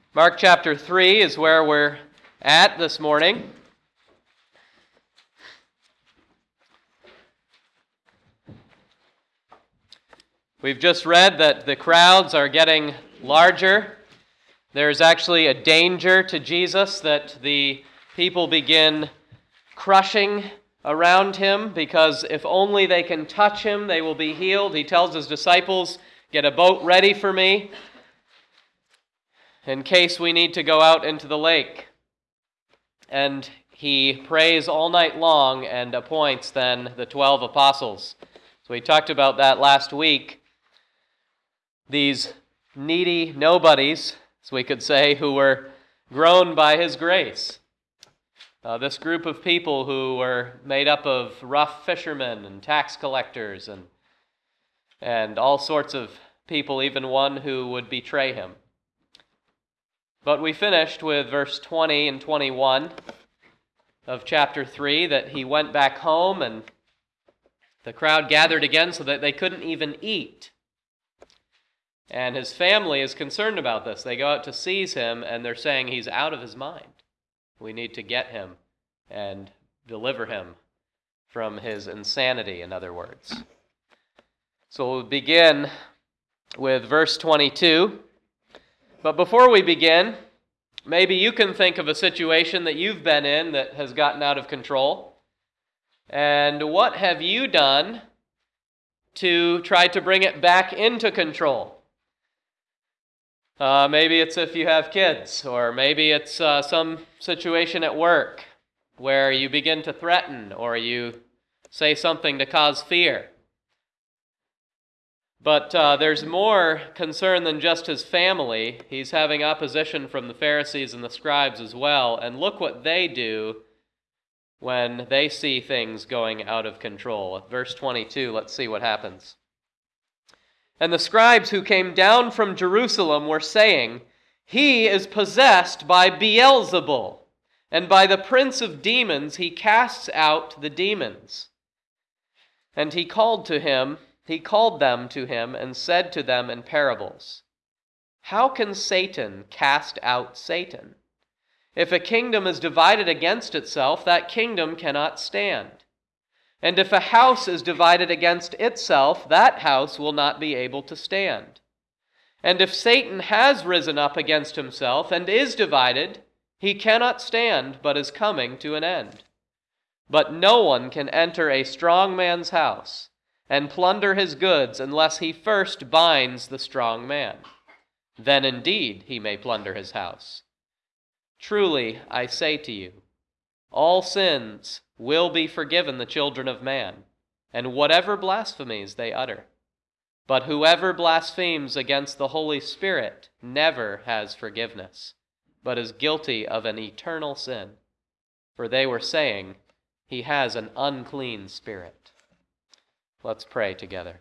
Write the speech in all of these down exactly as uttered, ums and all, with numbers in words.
Mark chapter three is where we're at this morning. We've just read that the crowds are getting larger. There's actually a danger to Jesus that the people begin crushing around him, because if only they can touch him, they will be healed. He tells his disciples, "Get a boat ready for me in case we need to go out into the lake." And he prays all night long and appoints then the twelve apostles. So we talked about that last week. These needy nobodies, as we could say, who were grown by his grace. Uh, this group of people who were made up of rough fishermen and tax collectors and, and all sorts of people, even one who would betray him. But we finished with verse twenty and twenty-one of chapter three, that he went back home and the crowd gathered again so that they couldn't even eat. And his family is concerned about this. They go out to seize him, and they're saying he's out of his mind. We need to get him and deliver him from his insanity, in other words. So we'll begin with verse twenty-two. But before we begin, maybe you can think of a situation that you've been in that has gotten out of control. And what have you done to try to bring it back into control? Uh, maybe it's if you have kids, or maybe it's uh, some situation at work where you begin to threaten or you say something to cause fear. But uh, there's more concern than just his family. He's having opposition from the Pharisees and the scribes as well. And look what they do when they see things going out of control. Verse twenty-two, let's see what happens. "And the scribes who came down from Jerusalem were saying, 'He is possessed by Beelzebul, and by the prince of demons he casts out the demons.' And he called to him, he called them to him and said to them in parables, 'How can Satan cast out Satan? If a kingdom is divided against itself, that kingdom cannot stand. And if a house is divided against itself, that house will not be able to stand. And if Satan has risen up against himself and is divided, he cannot stand, but is coming to an end. But no one can enter a strong man's house and plunder his goods unless he first binds the strong man. Then indeed he may plunder his house. Truly, I say to you, all sins will be forgiven the children of man, and whatever blasphemies they utter. But whoever blasphemes against the Holy Spirit never has forgiveness, but is guilty of an eternal sin. For they were saying, he has an unclean spirit." Let's pray together.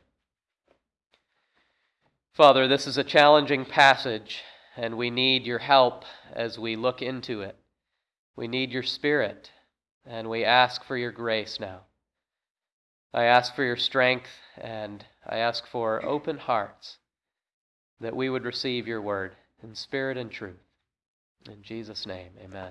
Father, this is a challenging passage, and we need your help as we look into it. We need your Spirit, and we ask for your grace now. I ask for your strength, and I ask for open hearts, that we would receive your word in spirit and truth. In Jesus' name, amen.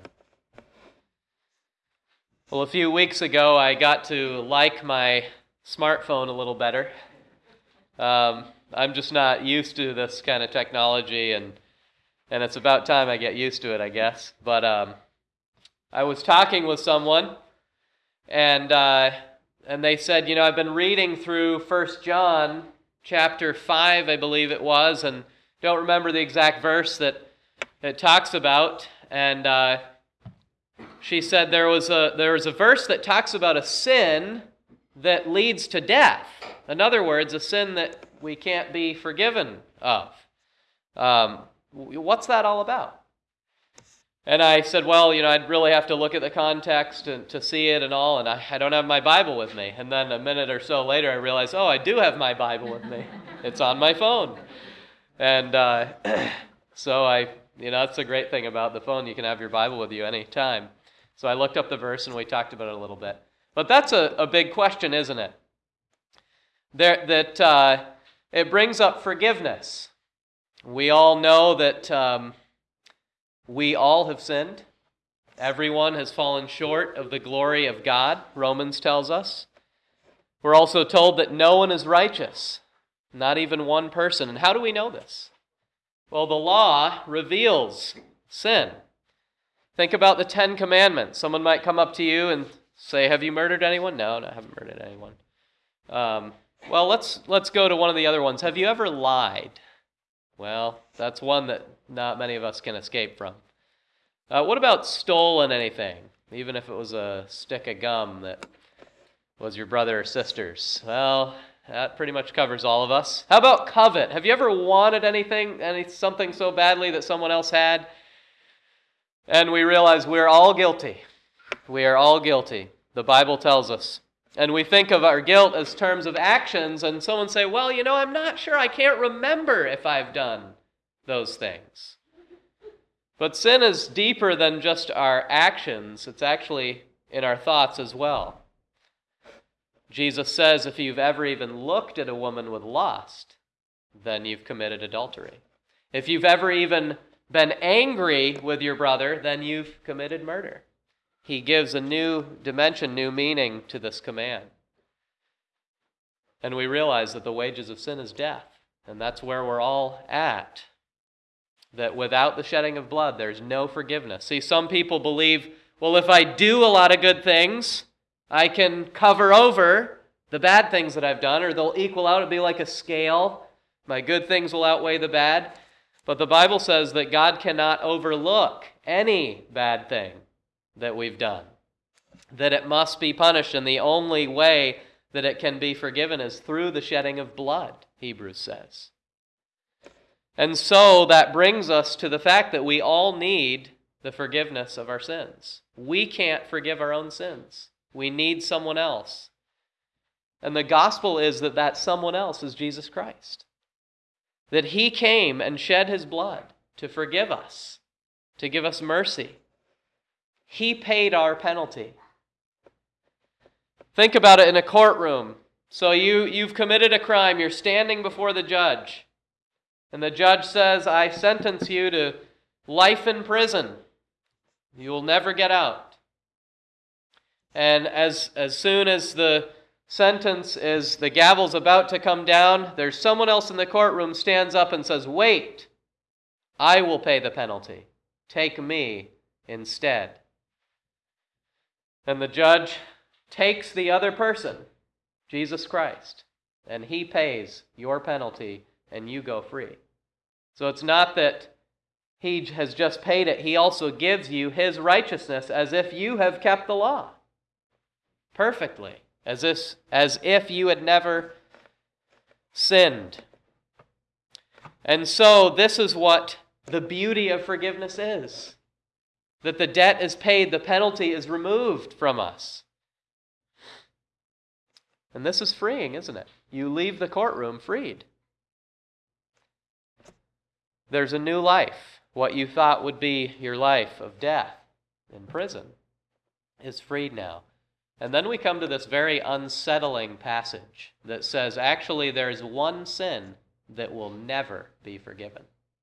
Well, a few weeks ago, I got to like my smartphone a little better. Um, I'm just not used to this kind of technology, and and it's about time I get used to it, I guess. But um, I was talking with someone, and uh, and they said, you know, I've been reading through First John chapter five, I believe it was, and don't remember the exact verse that it talks about. And uh, she said there was a there was a verse that talks about a sin that leads to death. In other words, a sin that we can't be forgiven of. Um, what's that all about? And I said, well, you know, I'd really have to look at the context and to see it and all, and I, I don't have my Bible with me. And then a minute or so later, I realized, oh, I do have my Bible with me. It's on my phone. And uh, so I, you know, that's the great thing about the phone. You can have your Bible with you any time. So I looked up the verse, and we talked about it a little bit. But that's a, a big question, isn't it? There, that uh, it brings up forgiveness. We all know that um, We all have sinned. Everyone has fallen short of the glory of God, Romans tells us. We're also told that no one is righteous, not even one person. And how do we know this? Well, the law reveals sin. Think about the Ten Commandments. Someone might come up to you and say, have you murdered anyone? No, no, I haven't murdered anyone. Um, well, let's let's go to one of the other ones. Have you ever lied? Well, that's one that not many of us can escape from. Uh, what about stolen anything? Even if it was a stick of gum that was your brother or sister's. Well, that pretty much covers all of us. How about covet? Have you ever wanted anything, any something so badly that someone else had? And we realize we're all guilty. We are all guilty. The Bible tells us. And we think of our guilt as terms of actions, and someone say, well, you know, I'm not sure. I can't remember if I've done those things. But sin is deeper than just our actions. It's actually in our thoughts as well. Jesus says if you've ever even looked at a woman with lust, then you've committed adultery. If you've ever even been angry with your brother, then you've committed murder. He gives a new dimension, new meaning to this command. And we realize that the wages of sin is death. And that's where we're all at. That without the shedding of blood, there's no forgiveness. See, some people believe, well, if I do a lot of good things, I can cover over the bad things that I've done, or they'll equal out. It'll be like a scale. My good things will outweigh the bad. But the Bible says that God cannot overlook any bad thing that we've done, that it must be punished, and the only way that it can be forgiven is through the shedding of blood, Hebrews says. And so that brings us to the fact that we all need the forgiveness of our sins. We can't forgive our own sins. We need someone else. And the gospel is that that someone else is Jesus Christ. That he came and shed his blood to forgive us, to give us mercy. He paid our penalty. Think about it in a courtroom. So you, you've committed a crime. You're standing before the judge. And the judge says, I sentence you to life in prison. You will never get out. And as, as soon as the sentence is, the gavel's about to come down, there's someone else in the courtroom stands up and says, wait, I will pay the penalty. Take me instead. And the judge takes the other person, Jesus Christ, and he pays your penalty and you go free. So it's not that he has just paid it. He also gives you his righteousness as if you have kept the law perfectly, as if, as if you had never sinned. And so this is what the beauty of forgiveness is. That the debt is paid, the penalty is removed from us. And this is freeing, isn't it? You leave the courtroom freed. There's a new life. What you thought would be your life of death in prison is freed now. And then we come to this very unsettling passage that says, actually, there's one sin that will never be forgiven.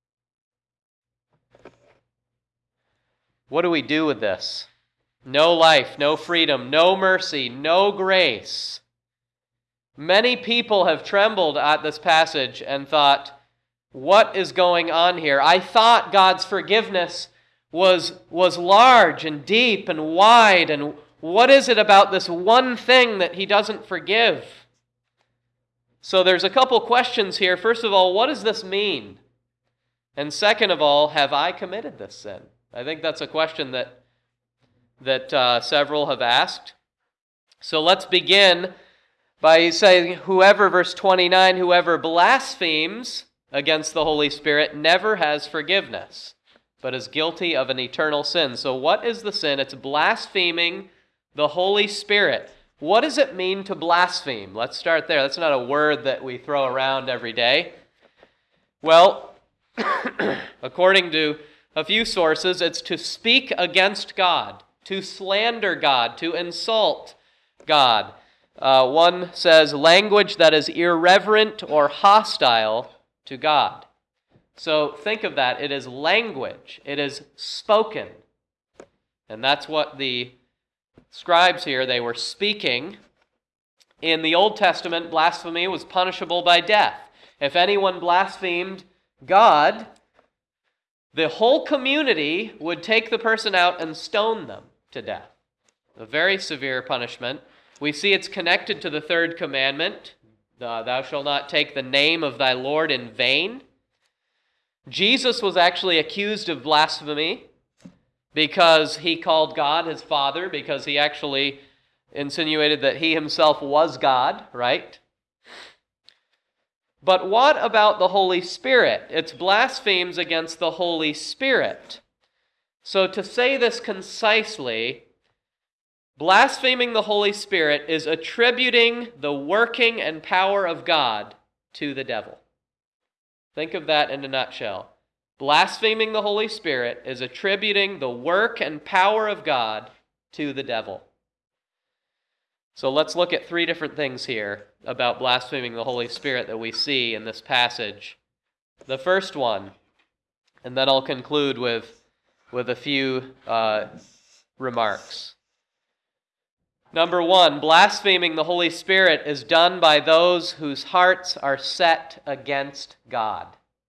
What do we do with this? No life, no freedom, no mercy, no grace. Many people have trembled at this passage and thought, what is going on here? I thought God's forgiveness was, was large and deep and wide, and what is it about this one thing that he doesn't forgive? So there's a couple questions here. First of all, what does this mean? And second of all, have I committed this sin? I think that's a question that, that uh, several have asked. So let's begin by saying, whoever, verse twenty-nine, whoever blasphemes against the Holy Spirit never has forgiveness, but is guilty of an eternal sin. So what is the sin? It's blaspheming the Holy Spirit. What does it mean to blaspheme? Let's start there. That's not a word that we throw around every day. Well, according to a few sources, it's to speak against God, to slander God, to insult God. Uh, one says language that is irreverent or hostile to God. So think of that. It is language. It is spoken. And that's what the scribes here, they were speaking. In the Old Testament, blasphemy was punishable by death. If anyone blasphemed God, the whole community would take the person out and stone them to death. A very severe punishment. We see it's connected to the third commandment. Uh, Thou shalt not take the name of thy Lord in vain. Jesus was actually accused of blasphemy because he called God his Father, because he actually insinuated that he himself was God, right? But what about the Holy Spirit? It's blasphemes against the Holy Spirit. So to say this concisely, blaspheming the Holy Spirit is attributing the working and power of God to the devil. Think of that in a nutshell. Blaspheming the Holy Spirit is attributing the work and power of God to the devil. So let's look at three different things here about blaspheming the Holy Spirit that we see in this passage. The first one, and then I'll conclude with, with a few uh, remarks. Number one, blaspheming the Holy Spirit is done by those whose hearts are set against God.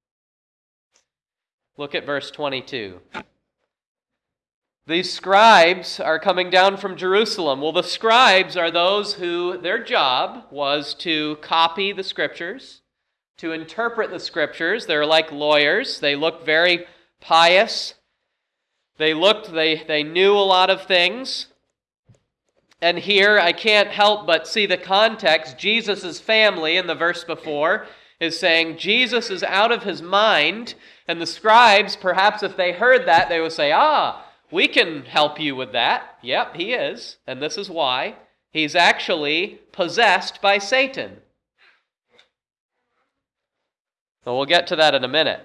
Look at verse twenty-two. These scribes are coming down from Jerusalem. Well, the scribes are those who, their job was to copy the Scriptures, to interpret the Scriptures. They're like lawyers. They looked very pious. They looked, they, they knew a lot of things. And here, I can't help but see the context. Jesus' family, in the verse before, is saying Jesus is out of his mind. And the scribes, perhaps if they heard that, they would say, ah, we can help you with that. Yep, he is. And this is why. He's actually possessed by Satan. Well, we'll get to that in a minute.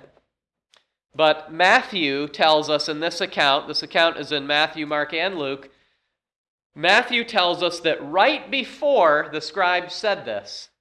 But Matthew tells us in this account, this account is in Matthew, Mark, and Luke, Matthew tells us that right before the scribes said this,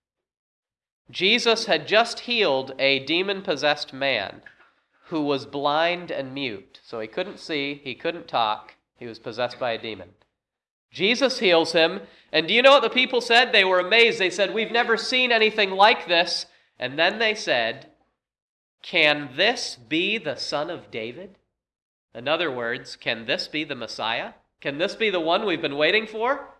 Jesus had just healed a demon-possessed man who was blind and mute. So he couldn't see, he couldn't talk, he was possessed by a demon. Jesus heals him, and do you know what the people said? They were amazed. They said, we've never seen anything like this. And then they said, can this be the Son of David? In other words, can this be the Messiah? Can this be the one we've been waiting for?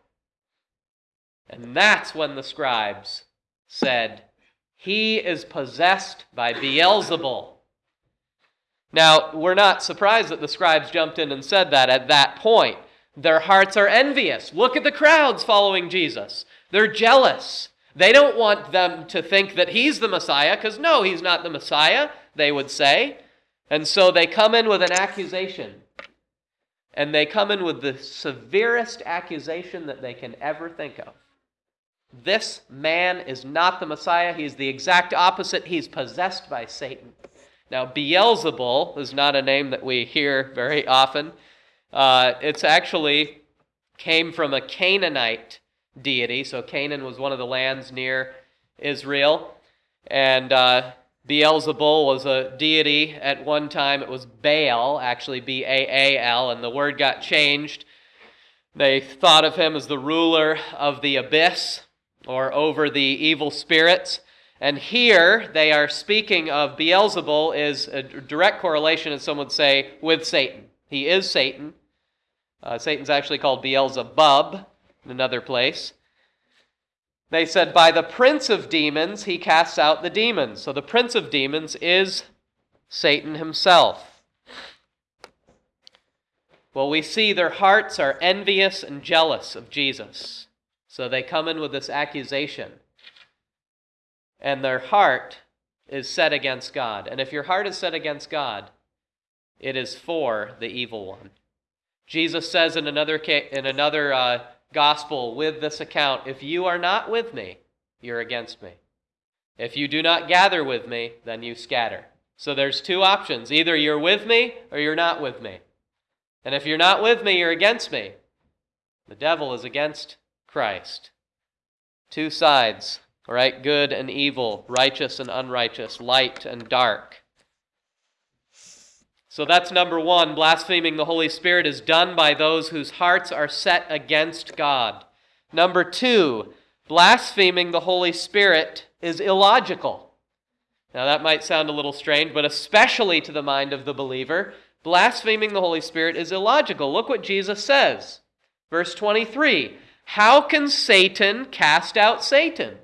And that's when the scribes said, he is possessed by Beelzebul. Now, we're not surprised that the scribes jumped in and said that at that point. Their hearts are envious. Look at the crowds following Jesus. They're jealous. They don't want them to think that he's the Messiah, because no, he's not the Messiah, they would say. And so they come in with an accusation. And they come in with the severest accusation that they can ever think of. This man is not the Messiah. He's the exact opposite. He's possessed by Satan. Now, Beelzebul is not a name that we hear very often. Uh, it's actually came from a Canaanite deity. So Canaan was one of the lands near Israel. And uh, Beelzebul was a deity at one time. It was Baal, actually B A A L, and the word got changed. They thought of him as the ruler of the abyss, or over the evil spirits. And here they are speaking of Beelzebul is a direct correlation, as some would say, with Satan. He is Satan. Uh, Satan's actually called Beelzebub in another place. They said, by the prince of demons, he casts out the demons. So the prince of demons is Satan himself. Well, we see their hearts are envious and jealous of Jesus. So they come in with this accusation. And their heart is set against God. And if your heart is set against God, it is for the evil one. Jesus says in another in another uh, gospel with this account, if you are not with me, you're against me. If you do not gather with me, then you scatter. So there's two options. Either you're with me or you're not with me. And if you're not with me, you're against me. The devil is against Christ. Two sides, right? Good and evil, righteous and unrighteous, light and dark. So that's number one. Blaspheming the Holy Spirit is done by those whose hearts are set against God. Number two, blaspheming the Holy Spirit is illogical. Now that might sound a little strange, but especially to the mind of the believer, blaspheming the Holy Spirit is illogical. Look what Jesus says. Verse twenty-three, how can Satan cast out Satan?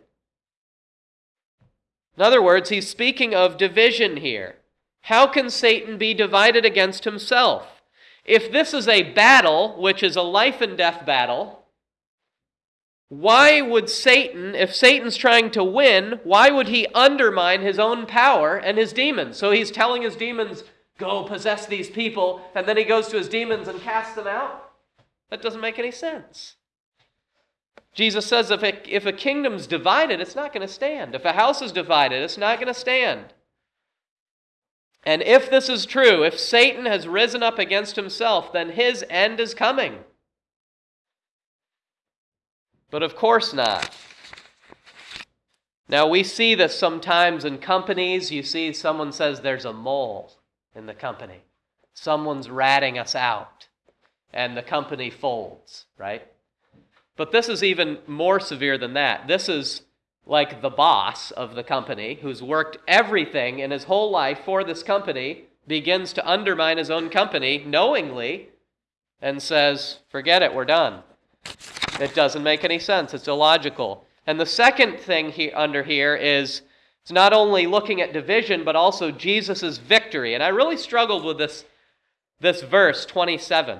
In other words, he's speaking of division here. How can Satan be divided against himself? If this is a battle, which is a life and death battle, why would Satan, if Satan's trying to win, why would he undermine his own power and his demons? So he's telling his demons, go possess these people, and then he goes to his demons and casts them out? That doesn't make any sense. Jesus says if a, if a kingdom's divided, it's not going to stand. If a house is divided, it's not going to stand. And if this is true, if Satan has risen up against himself, then his end is coming. But of course not. Now we see this sometimes in companies. You see someone says there's a mole in the company. Someone's ratting us out. And the company folds, right? But this is even more severe than that. This is like the boss of the company who's worked everything in his whole life for this company, begins to undermine his own company knowingly and says, forget it, we're done. It doesn't make any sense. It's illogical. And the second thing he, under here is it's not only looking at division, but also Jesus' victory. And I really struggled with this, this verse, twenty-seven.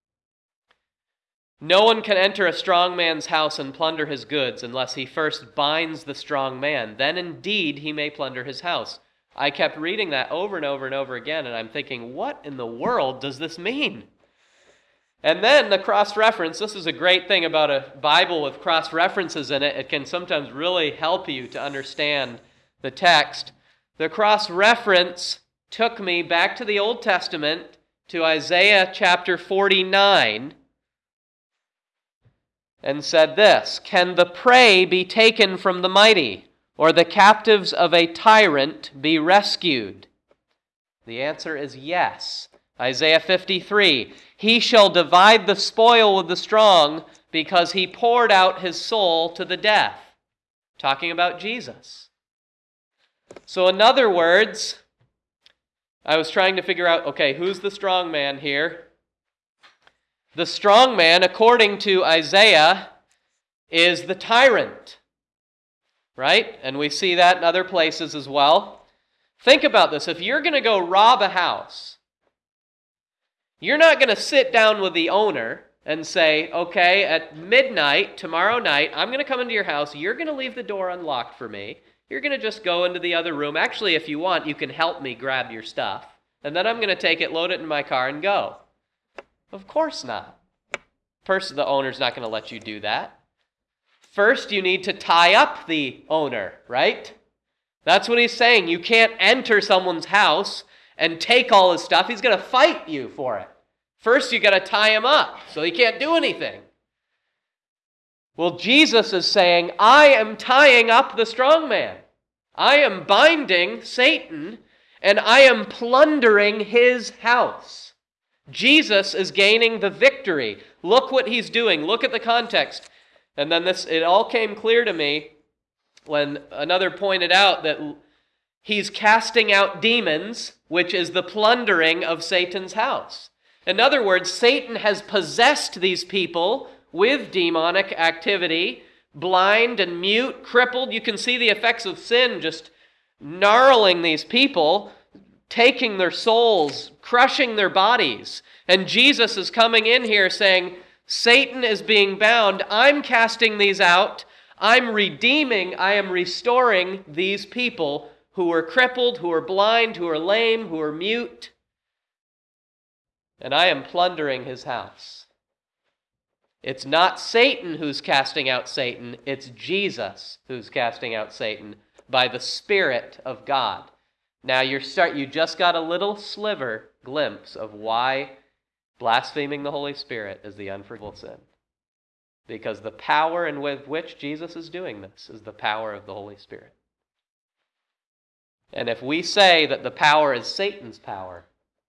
No one can enter a strong man's house and plunder his goods unless he first binds the strong man. Then indeed he may plunder his house. I kept reading that over and over and over again, and I'm thinking, what in the world does this mean? And then the cross-reference, this is a great thing about a Bible with cross-references in it. It can sometimes really help you to understand the text. The cross-reference took me back to the Old Testament, to Isaiah chapter forty-nine, and said this, can the prey be taken from the mighty, or the captives of a tyrant be rescued? The answer is yes. Isaiah fifty-three, he shall divide the spoil with the strong because he poured out his soul to the death. Talking about Jesus. So in other words, I was trying to figure out, okay, who's the strong man here? The strong man, according to Isaiah, is the tyrant, right? And we see that in other places as well. Think about this. If you're going to go rob a house, you're not going to sit down with the owner and say, okay, at midnight tomorrow night, I'm going to come into your house. You're going to leave the door unlocked for me. You're going to just go into the other room. Actually, if you want, you can help me grab your stuff. And then I'm going to take it, load it in my car, and go. Of course not. First, the owner's not going to let you do that. First, you need to tie up the owner, right? That's what he's saying. You can't enter someone's house and take all his stuff. He's going to fight you for it. First, you got to tie him up so he can't do anything. Well, Jesus is saying, I am tying up the strong man. I am binding Satan, and I am plundering his house. Jesus is gaining the victory. Look what he's doing. Look at the context. And then this, it all came clear to me when another pointed out that he's casting out demons, which is the plundering of Satan's house. In other words, Satan has possessed these people with demonic activity, blind and mute, crippled. You can see the effects of sin just gnarling these people, taking their souls, crushing their bodies. And Jesus is coming in here saying, Satan is being bound. I'm casting these out. I'm redeeming, I am restoring these people who are crippled, who are blind, who are lame, who are mute. And I am plundering his house. It's not Satan who's casting out Satan. It's Jesus who's casting out Satan by the Spirit of God. Now you're start, you just got a little sliver glimpse of why blaspheming the Holy Spirit is the unforgivable sin. Because the power in with which Jesus is doing this is the power of the Holy Spirit. And if we say that the power is Satan's power,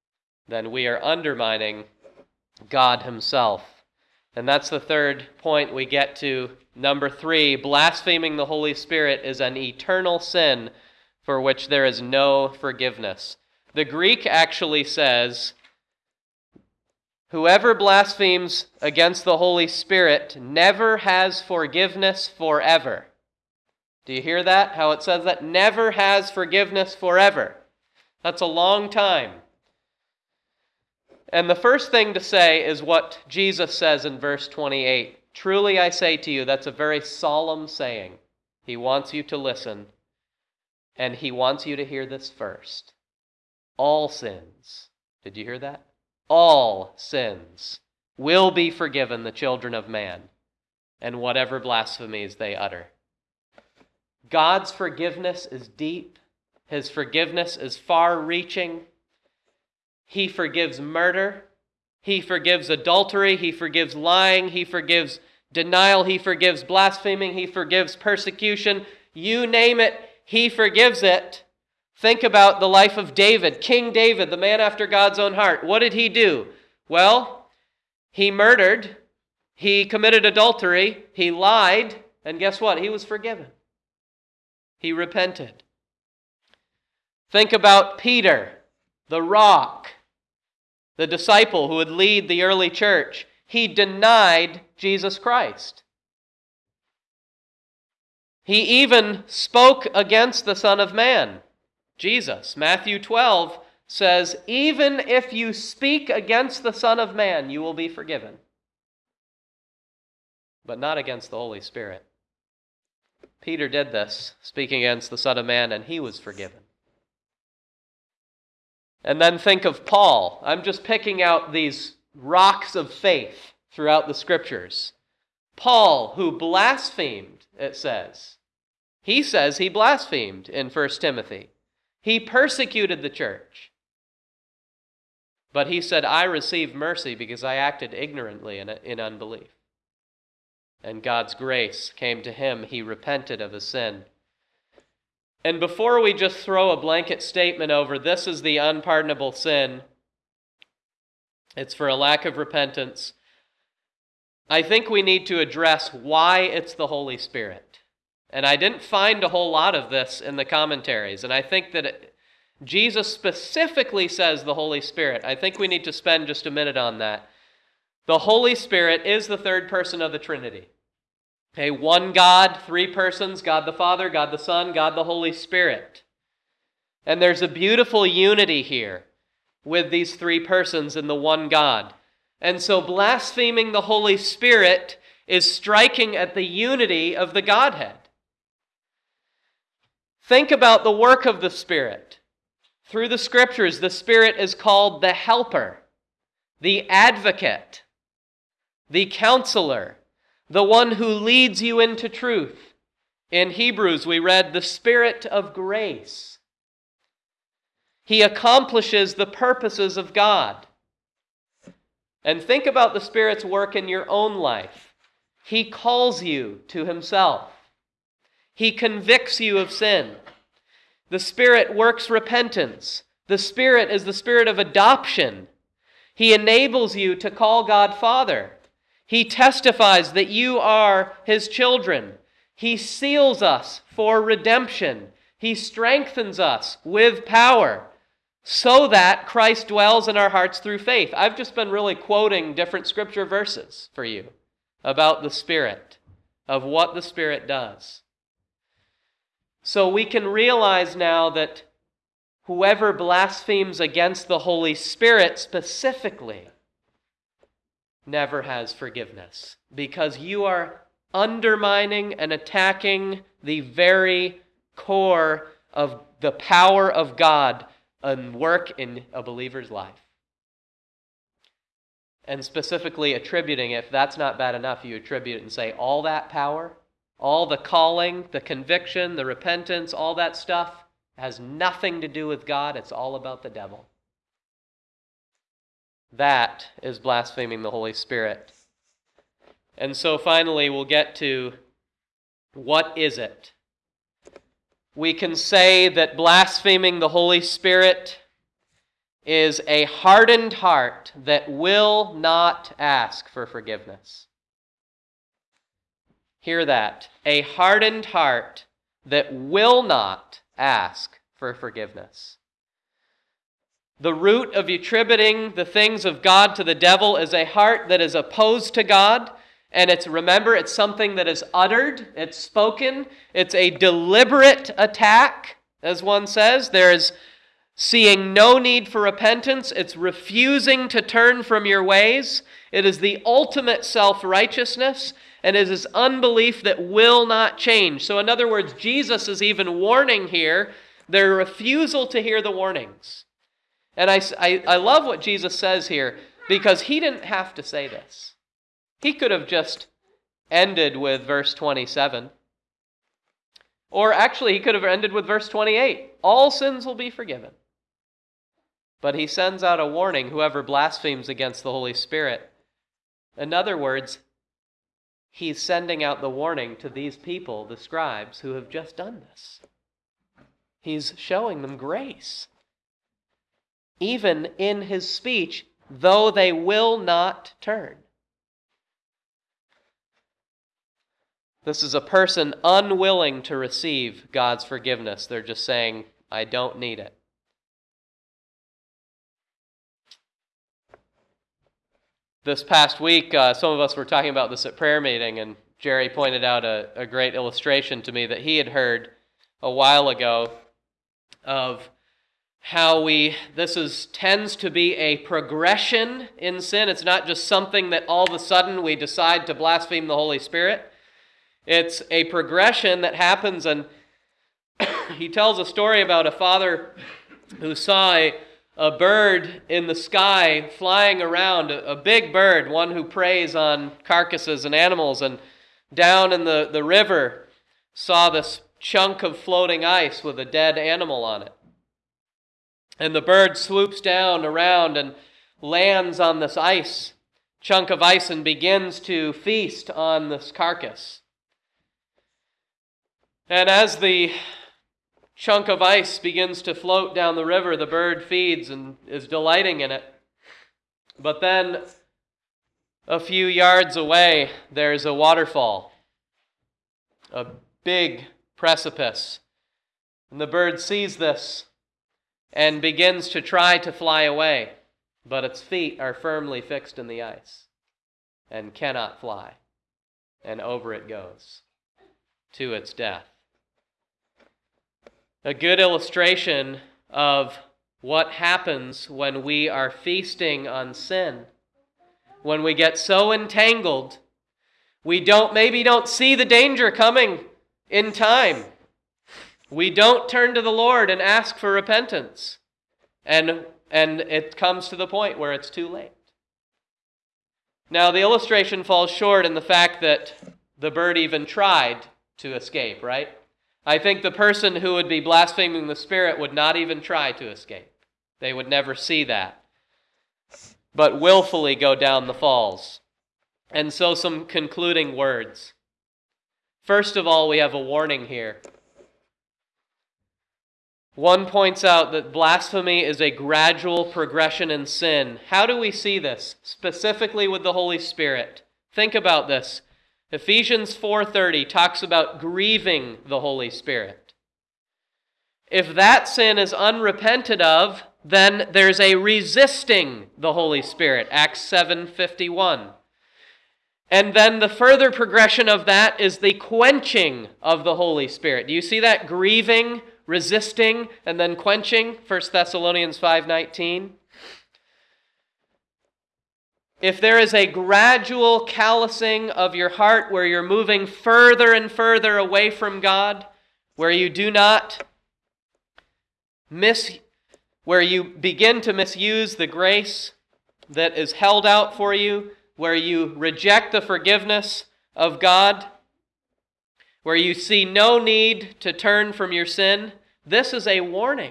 then we are undermining God himself. And that's the third point we get to. Number three, blaspheming the Holy Spirit is an eternal sin for which there is no forgiveness. The Greek actually says, whoever blasphemes against the Holy Spirit never has forgiveness forever. Do you hear that? How it says that? Never has forgiveness forever. That's a long time. And the first thing to say is what Jesus says in verse twenty-eight. Truly I say to you, that's a very solemn saying. He wants you to listen, and he wants you to hear this first. All sins, did you hear that? All sins will be forgiven the children of man, and whatever blasphemies they utter. God's forgiveness is deep. His forgiveness is far-reaching. He forgives murder. He forgives adultery. He forgives lying. He forgives denial. He forgives blaspheming. He forgives persecution. You name it, he forgives it. Think about the life of David, King David, the man after God's own heart. What did he do? Well, he murdered. He committed adultery. He lied. And guess what? He was forgiven. He repented. Think about Peter, the rock, the disciple who would lead the early church. He denied Jesus Christ. He even spoke against the Son of Man, Jesus. Matthew twelve says, even if you speak against the Son of Man, you will be forgiven. But not against the Holy Spirit. Peter did this, speaking against the Son of Man, and he was forgiven. And then think of Paul. I'm just picking out these rocks of faith throughout the Scriptures. Paul, who blasphemed, it says. He says he blasphemed in First Timothy. He persecuted the church. But he said, I received mercy because I acted ignorantly in, in unbelief. And God's grace came to him. He repented of his sin. And before we just throw a blanket statement over, this is the unpardonable sin, it's for a lack of repentance, I think we need to address why it's the Holy Spirit. And I didn't find a whole lot of this in the commentaries. And I think that it, Jesus specifically says the Holy Spirit. I think we need to spend just a minute on that. The Holy Spirit is the third person of the Trinity. Okay, one God, three persons, God the Father, God the Son, God the Holy Spirit. And there's a beautiful unity here with these three persons in the one God. And so blaspheming the Holy Spirit is striking at the unity of the Godhead. Think about the work of the Spirit. Through the Scriptures, the Spirit is called the Helper, the Advocate, the Counselor, the one who leads you into truth. In Hebrews, we read the Spirit of grace. He accomplishes the purposes of God. And think about the Spirit's work in your own life. He calls you to himself. He convicts you of sin. The Spirit works repentance. The Spirit is the Spirit of adoption. He enables you to call God Father. He testifies that you are his children. He seals us for redemption. He strengthens us with power so that Christ dwells in our hearts through faith. I've just been really quoting different scripture verses for you about the Spirit, of what the Spirit does. So we can realize now that whoever blasphemes against the Holy Spirit specifically never has forgiveness, because you are undermining and attacking the very core of the power of God and work in a believer's life. And specifically attributing, if that's not bad enough, you attribute it and say all that power, all the calling, the conviction, the repentance, all that stuff has nothing to do with God. It's all about the devil. That is blaspheming the Holy Spirit. And so finally we'll get to what is it? We can say that blaspheming the Holy Spirit is a hardened heart that will not ask for forgiveness. Hear that. A hardened heart that will not ask for forgiveness. The root of attributing the things of God to the devil is a heart that is opposed to God. And it's, remember, it's something that is uttered, it's spoken, it's a deliberate attack, as one says. There is seeing no need for repentance. It's refusing to turn from your ways. It is the ultimate self-righteousness, and it is unbelief that will not change. So in other words, Jesus is even warning here their refusal to hear the warnings. And I, I, I love what Jesus says here, because he didn't have to say this. He could have just ended with verse twenty-seven. Or actually, he could have ended with verse twenty-eight. All sins will be forgiven. But he sends out a warning, whoever blasphemes against the Holy Spirit. In other words, he's sending out the warning to these people, the scribes, who have just done this. He's showing them grace. Even in his speech, though they will not turn. This is a person unwilling to receive God's forgiveness. They're just saying, I don't need it. This past week, uh, some of us were talking about this at prayer meeting, and Jerry pointed out a, a great illustration to me that he had heard a while ago of how we, this is tends to be a progression in sin. It's not just something that all of a sudden we decide to blaspheme the Holy Spirit. It's a progression that happens, and he tells a story about a father who saw a, a bird in the sky flying around, a, a big bird, one who preys on carcasses and animals, and down in the, the river saw this chunk of floating ice with a dead animal on it. And the bird swoops down around and lands on this ice, chunk of ice, and begins to feast on this carcass. And as the chunk of ice begins to float down the river, the bird feeds and is delighting in it. But then, a few yards away, there's a waterfall, a big precipice. And the bird sees this and begins to try to fly away, but its feet are firmly fixed in the ice and cannot fly. And over it goes to its death. A good illustration of what happens when we are feasting on sin. When we get so entangled, we don't maybe don't see the danger coming in time. We don't turn to the Lord and ask for repentance. And, and it comes to the point where it's too late. Now, the illustration falls short in the fact that the bird even tried to escape, right? I think the person who would be blaspheming the Spirit would not even try to escape. They would never see that, but willfully go down the falls. And so some concluding words. First of all, we have a warning here. One points out that blasphemy is a gradual progression in sin. How do we see this? Specifically with the Holy Spirit. Think about this. Ephesians four thirty talks about grieving the Holy Spirit. If that sin is unrepented of, then there's a resisting the Holy Spirit, Acts seven fifty-one. And then the further progression of that is the quenching of the Holy Spirit. Do you see that? Grieving, resisting, and then quenching, First Thessalonians five nineteen. If there is a gradual callousing of your heart where you're moving further and further away from God, where you do not miss, where you begin to misuse the grace that is held out for you, where you reject the forgiveness of God, where you see no need to turn from your sin, this is a warning.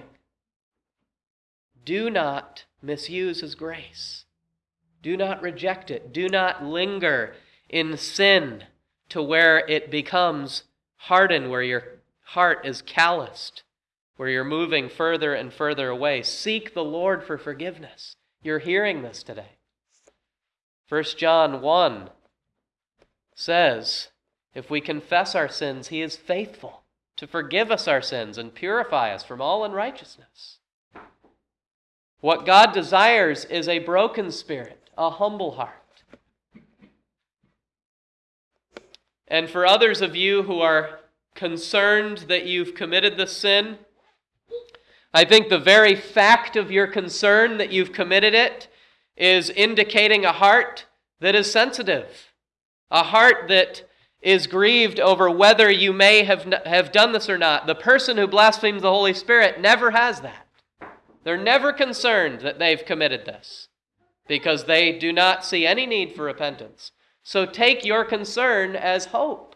Do not misuse His grace. Do not reject it. Do not linger in sin to where it becomes hardened, where your heart is calloused where you're moving further and further away, seek the Lord for forgiveness. You're hearing this today. First John one says, if we confess our sins, he is faithful to forgive us our sins and purify us from all unrighteousness. What God desires is a broken spirit, a humble heart. And for others of you who are concerned that you've committed this sin, I think the very fact of your concern that you've committed it is indicating a heart that is sensitive, a heart that is grieved over whether you may have, have done this or not. The person who blasphemes the Holy Spirit never has that. They're never concerned that they've committed this because they do not see any need for repentance. So take your concern as hope.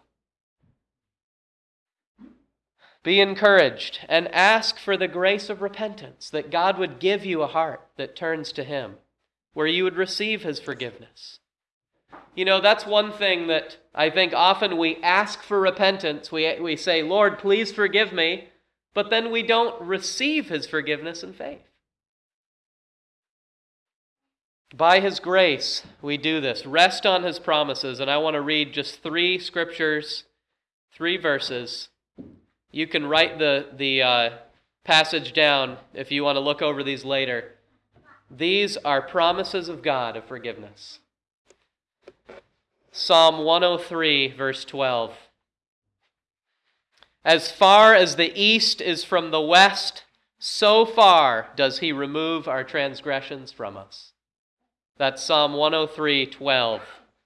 Be encouraged and ask for the grace of repentance, that God would give you a heart that turns to him, where you would receive his forgiveness. You know, that's one thing that I think often we ask for repentance. We, we say, Lord, please forgive me, but then we don't receive his forgiveness in faith. By his grace, we do this. Rest on his promises. And I want to read just three scriptures, three verses. You can write the, the uh, passage down if you want to look over these later. These are promises of God of forgiveness. Psalm one oh three, verse twelve. As far as the east is from the west, so far does he remove our transgressions from us. That's Psalm one oh three, twelve.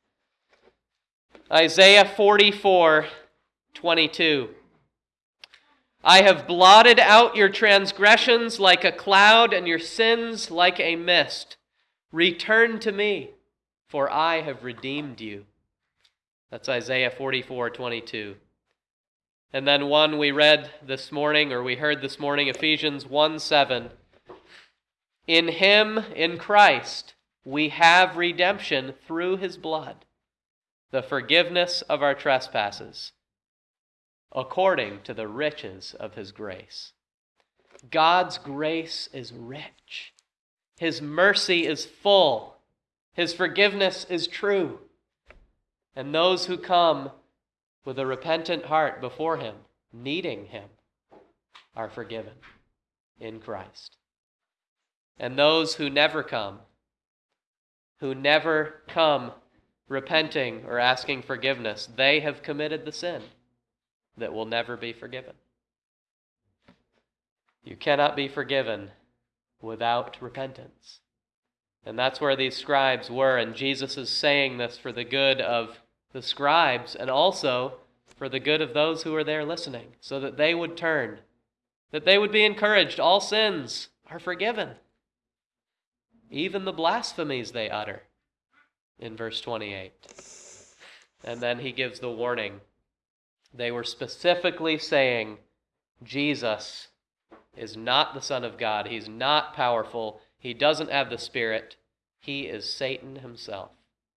Isaiah forty-four, twenty-two. I have blotted out your transgressions like a cloud and your sins like a mist. Return to me, for I have redeemed you. That's Isaiah forty-four, twenty-two. And then one we read this morning, or we heard this morning, Ephesians one, seven. In him, in Christ, we have redemption through his blood, the forgiveness of our trespasses, according to the riches of his grace. God's grace is rich. His mercy is full. His forgiveness is true. And those who come with a repentant heart before him, needing him, are forgiven in Christ. And those who never come, who never come repenting or asking forgiveness, they have committed the sin that will never be forgiven. You cannot be forgiven without repentance. And that's where these scribes were, and Jesus is saying this for the good of the scribes and also for the good of those who are there listening, so that they would turn, that they would be encouraged. All sins are forgiven, even the blasphemies they utter, in verse twenty-eight. And then he gives the warning. They were specifically saying, Jesus is not the Son of God. He's not powerful. He doesn't have the Spirit. He is Satan himself,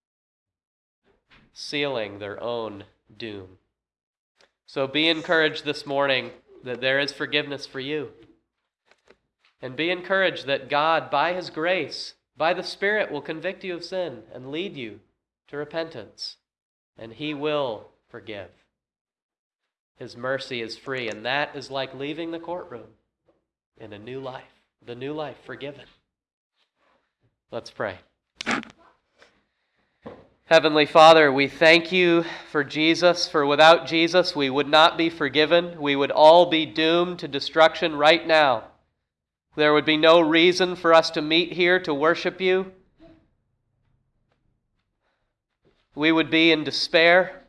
sealing their own doom. So be encouraged this morning that there is forgiveness for you. And be encouraged that God, by his grace, by the Spirit, will convict you of sin and lead you to repentance. And he will forgive. His mercy is free, and that is like leaving the courtroom in a new life. The new life, forgiven. Let's pray. Heavenly Father, we thank you for Jesus, for without Jesus we would not be forgiven. We would all be doomed to destruction right now. There would be no reason for us to meet here to worship you. We would be in despair.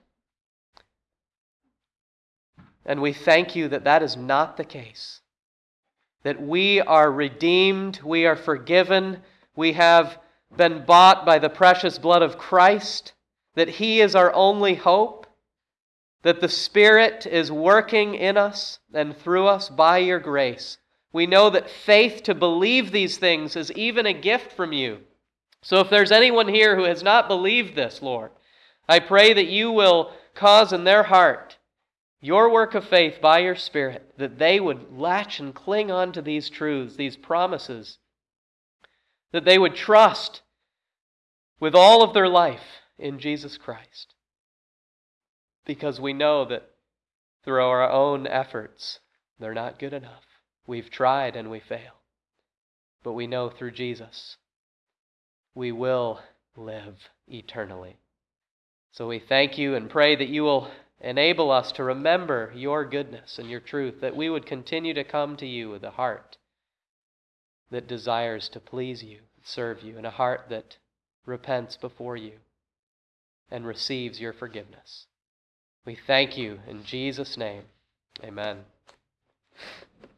And we thank you that that is not the case. That we are redeemed, we are forgiven, we have been bought by the precious blood of Christ, that he is our only hope, that the Spirit is working in us and through us by your grace. We know that faith to believe these things is even a gift from you. So if there's anyone here who has not believed this, Lord, I pray that you will cause in their heart your work of faith by your Spirit, that they would latch and cling on to these truths, these promises, that they would trust with all of their life in Jesus Christ. Because we know that through our own efforts, they're not good enough. We've tried and we fail. But we know through Jesus, we will live eternally. So we thank you and pray that you will enable us to remember your goodness and your truth, that we would continue to come to you with a heart that desires to please you, serve you, and a heart that repents before you and receives your forgiveness. We thank you in Jesus' name. Amen.